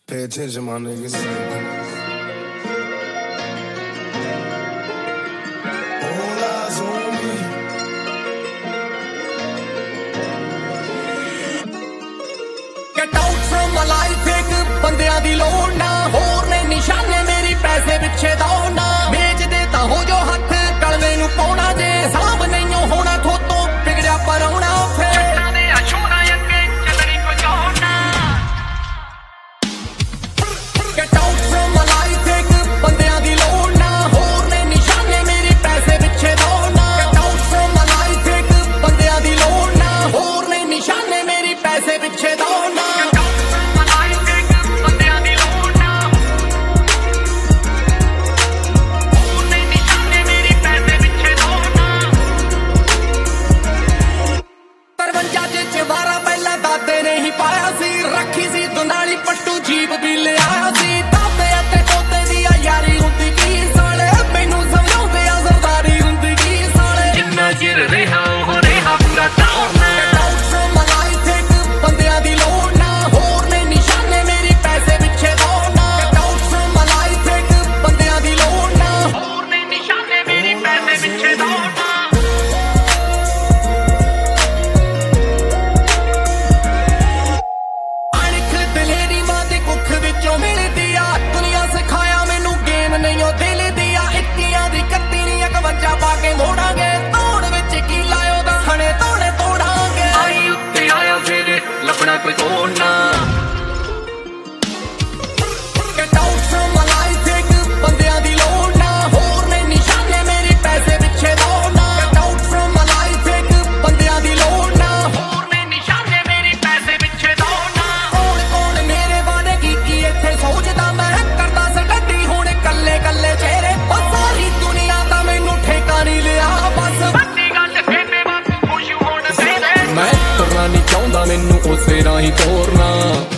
Pay attention, my niggas. All eyes on me. Get out from my life, एक बंदियां दी लोड़ ना होर ने निशाने मेरी पैसे पिछे दौड़ना बेच देता हो जो हथ कलवे नू पाउणा जे साहब नहीं होना थोतों बिगड़िया परौना फिर Get out from my life, एक बंदियां दी लोड़ ना होर ने निशाने मेरी पैसे पिछे दौड़ना Get out from my life, एक बंदियां दी लोड़ ना होर ने निशाने मेरी पैसे पिछे दौड़ना चवारा पहला दादे ने ही पाया सी रखी सी दुनाली पट्टू जीप भी ले आया सी ताबे ते तोते दी यारी हुंदी की साले मैनू समझाउंदे आ सरदारी हुंदी की साले जिन्ना चिर रहा हो रहा पूरा टाउन बंदियां दी लोड़ ना होर ने निशाने मेरी पैसे पिछे दौड़ना बंदियां दी लोड़ ना होर ने निशाने मेरी पैसे पिछे दौड़ना पाके मोड़ांगे तोड़ विच की लायो दखने तोड़े तोड़ांगे आई उत्ते आया फिर लभना कोई कोण ना Get out from my life, एक बंदियां दी लोड़ ना होर ने निशाने मेरी पैसे पिछे दौड़ना Get out from my life, एक बंदियां दी लोड़ ना होर ने निशाने मेरी पैसे पिछे दौड़ना कौन कौन मेरे बारे की इत्थे सोचदा मैं करदा सटडी हुण कल्ले कल्ले चेहरे ओ सारी दुनिया दा मैनू ठेका नहीं लिया बस बड़ी गल खेते बस खुश होण दे मैं तुरना नहीं चाहुंदा मैनू उसे राही तोरना